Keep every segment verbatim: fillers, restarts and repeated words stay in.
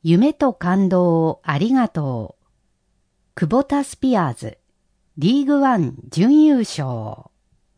夢と感動をありがとう。クボタスピアーズ、リーグワン準優勝。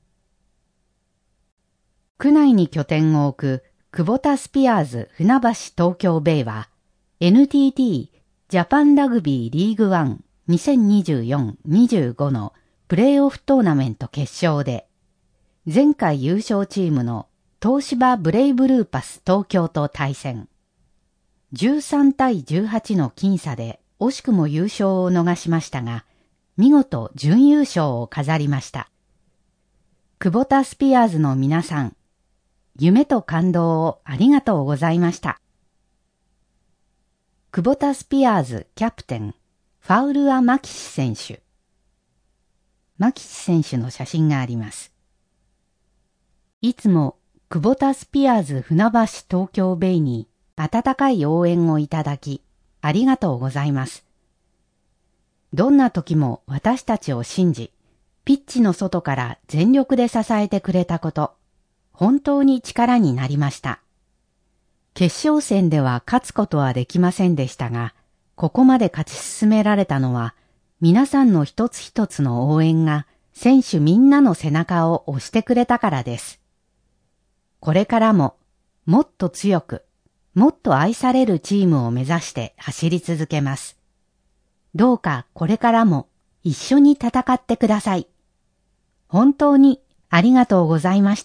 区内に拠点を置くクボタスピアーズ船橋東京ベイは エヌティーティー ジャパンラグビーリーグワンにせんにじゅうよんにじゅうご のプレーオフトーナメント決勝で前回優勝チームの東芝ブレイブルーパス東京と対戦。じゅうさんたいじゅうはちの僅差で惜しくも優勝を逃しましたが、見事準優勝を飾りました。クボタスピアーズの皆さん、夢と感動をありがとうございました。クボタスピアーズキャプテン、ファウルア・マキシ選手。マキシ選手の写真があります。いつもクボタスピアーズ船橋東京ベイに温かい応援をいただき、ありがとうございます。どんな時も私たちを信じ、ピッチの外から全力で支えてくれたこと、本当に力になりました。決勝戦では勝つことはできませんでしたが、ここまで勝ち進められたのは、皆さんの一つ一つの応援が選手みんなの背中を押してくれたからです。これからも、もっと強く、もっと愛されるチームを目指して走り続けます。どうかこれからも一緒に戦ってください。本当にありがとうございました。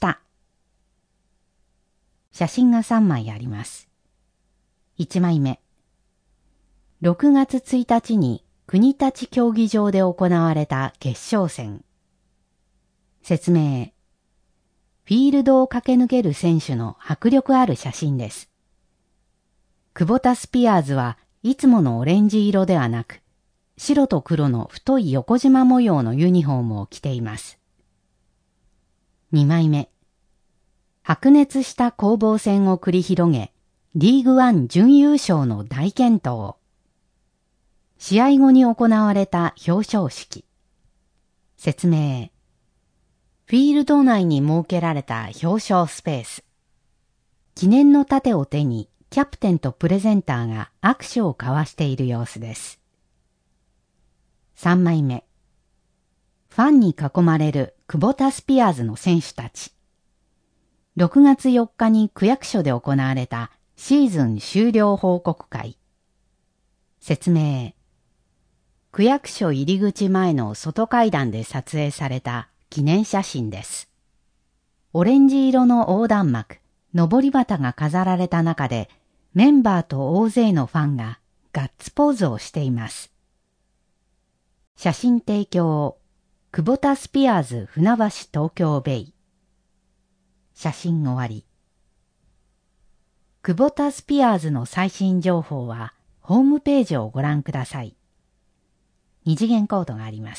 写真がさんまいあります。いちまいめ。ろくがつついたちに国立競技場で行われた決勝戦。説明。フィールドを駆け抜ける選手の迫力ある写真です。クボタスピアーズはいつものオレンジ色ではなく、白と黒の太い横縞模様のユニフォームを着ています。にまいめ。白熱した攻防戦を繰り広げ、リーグワン準優勝の大健闘。試合後に行われた表彰式。説明。フィールド内に設けられた表彰スペース。記念の盾を手にキャプテンとプレゼンターが握手を交わしている様子です。さんまいめ。ファンに囲まれるクボタスピアーズの選手たち。ろくがつよっかに区役所で行われたシーズン終了報告会。説明。区役所入り口前の外階段で撮影された記念写真です。オレンジ色の横断幕、上り旗が飾られた中で、メンバーと大勢のファンがガッツポーズをしています。写真提供、クボタスピアーズ船橋東京ベイ。写真終わり。クボタスピアーズの最新情報はホームページをご覧ください。二次元コードがあります。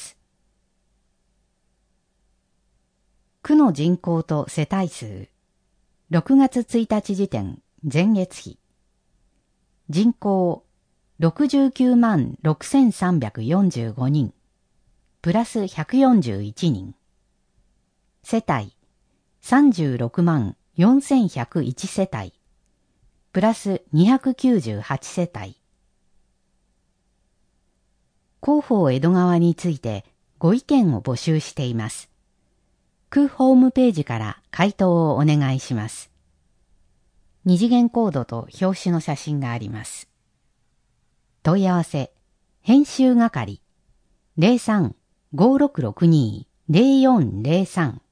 区の人口と世帯数。ろくがつついたち時点前月比。人口ろくじゅうきゅうまんろくせんさんびゃくよんじゅうごにん。プラスひゃくよんじゅういちにん。世帯さんじゅうろくまんよんせんひゃくいち世帯。プラスにひゃくきゅうじゅうはち世帯。広報江戸川についてご意見を募集しています。区ホームページから回答をお願いします。二次元コードと表紙の写真があります。問い合わせ、編集係、ゼロさん ごーろくろくにー ゼロよんゼロさん